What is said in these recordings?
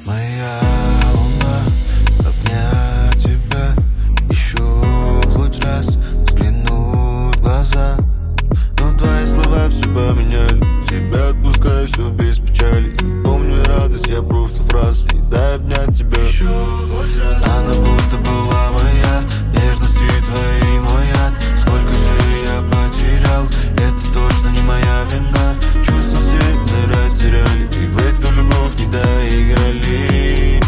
Моя луна, обнять тебя, еще хоть раз взглянуть в глаза. Но твои слова все поменяли, тебя отпускаю все без печали. Не помню радость, я просто фразы. И дай обнять тебя еще хоть раз. Она будто была моя, нежности твои мой яд. Сколько же я потерял, это точно не моя вина. Чувства все мы растеряли, и в эту любовь не доиграли.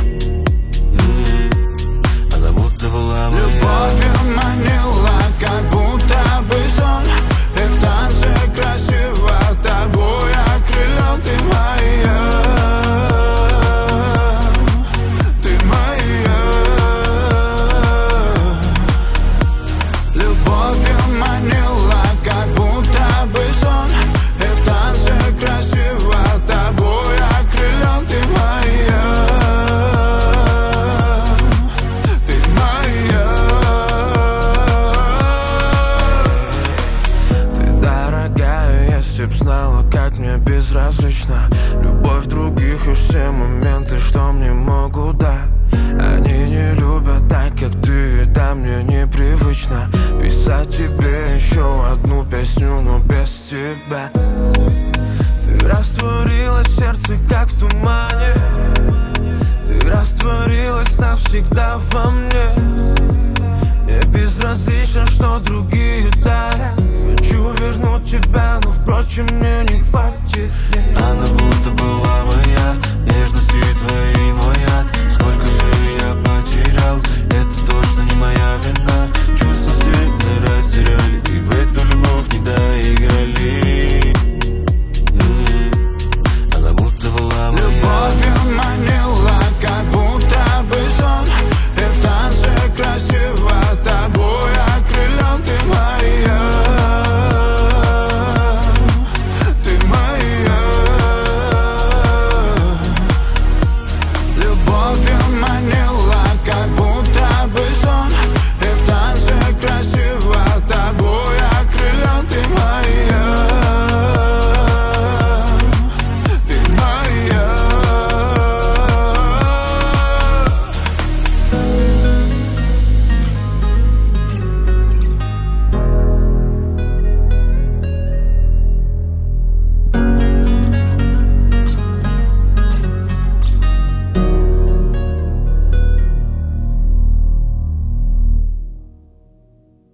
Она будто была моя. Любовью манила, как будто бы сон. И в танце красиво тобой окрылен. Ты моя, ты моя. Любовью манила, как будто бы сон. И в танце красиво тобой окрылен. Ты моя, ты моя. Ты дорогая, если б знала, как мне безразлично любовь других и все моменты, что мне могут дать. Они не любят так, как ты, это мне непривычно. Писать тебе еще одну песню, но без тебя. Ты растворилась в сердце, как в тумане. Ты растворилась навсегда во мне. Мне безразлично, что другие дарят. Хочу вернуть тебя, но впрочем мне